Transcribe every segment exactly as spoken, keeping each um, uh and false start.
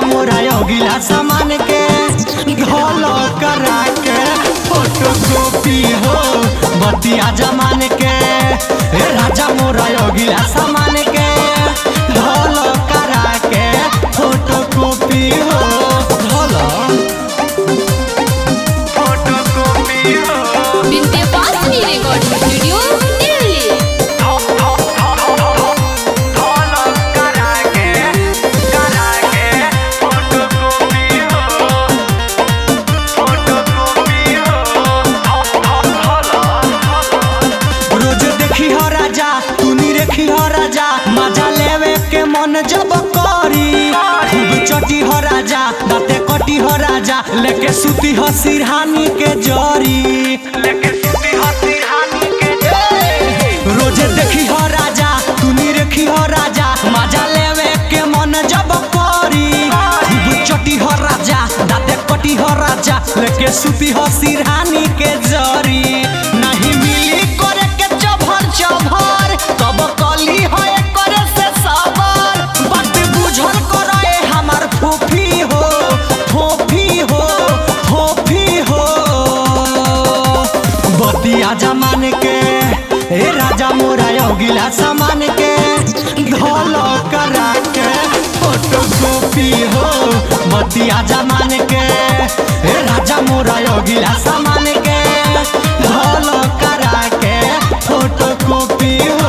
मोरा योगिला सामान के ढोलो करा के फोटो कॉपी हो बतिया जमान के। ए राजा मोरा योगिला सामान के ढोलो करा के फोटो कॉपी हो ढोलो फोटो कॉपी हो। Vindhyavasini recording studio Delhi. मजा लेवे के मन जब करी खूब चटी हो राजा दाते कटी हो राजा लेके सुती हो सिरहानी के जरी लेके सुती हो सिरहानी के जरी। रोजे देखी हो राजा तूनी रेखी हो राजा मजा लेवे के मन जब करी खूब चटी हो राजा दाते कटी हो राजा लेके सुती हो सिरहानी के जरी। नहीं मिली करे के चभर चभर कब कली हो फोफी हो फोफी हो फोफी हो बतिया जमान के। ए राजा मोरा योगिला सामान के ढोलो करा के फोटो कॉपी हो बतिया जमान के। ए राजा मोरा योगिला सामान के ढोलो करा के फोटो कॉपी हो।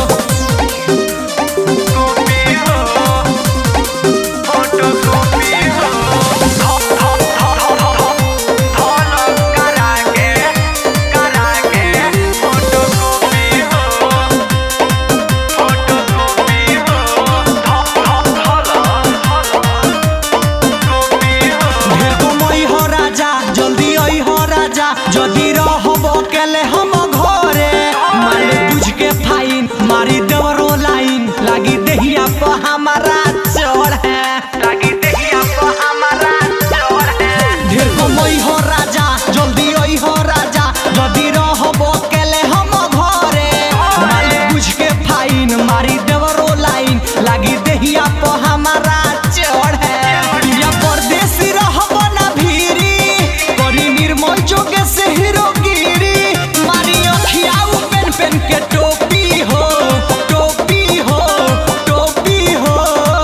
जदि रहब अकेले हम घरे मारे बुझ के फाइन मारी देवरो लाइन लागी देहिया पर हमारा चोर है लागी देहिया पर हमारा चोर है। ढेर कमई हो राजा जल्दी आई हो राजा जदि रहब अकेले हम घरे मारे बुझ के फाइन मारी देवरो लाइन लागी देहिया पर हमारा चोर है। पिया परदेसी रहब ना भीरी करी निर्मल जोगे से हीरोगिरी मारी अखियाऊ पेन पेन के टोपी हो टोपी हो टोपी हो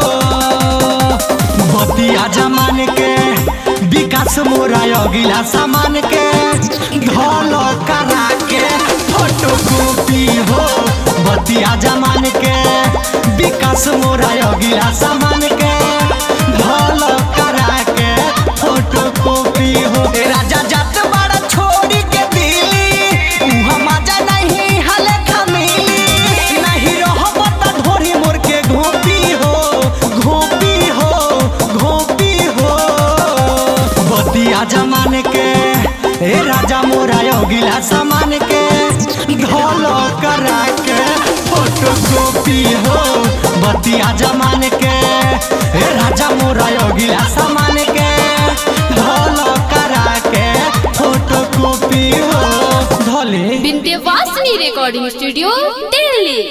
बतिया जमान के। विकास मोरा योगिला सामान के ढोलो करा के फोटो कॉपी हो बतिया जमान के। विकास मोरा योगिला सामान के ढोलो करा के फोटो कॉपी हो। राजा जात बड़ा छोड़ी के दिली उहाँ मजा नहीं हले खमिली नहीं रहब त ढोरी मोर के घोपी हो घोपी हो घोपी हो बतिया जमान के। ए राजा मोरा योगिला सामान के ढोलो करा के फोटो कॉपी हो बतिया जमान के। ए राजा मोरा योगिला सामान के ढोलो करा के फोटो कॉपी हो धोले। Vindhyavasini recording studio Delhi.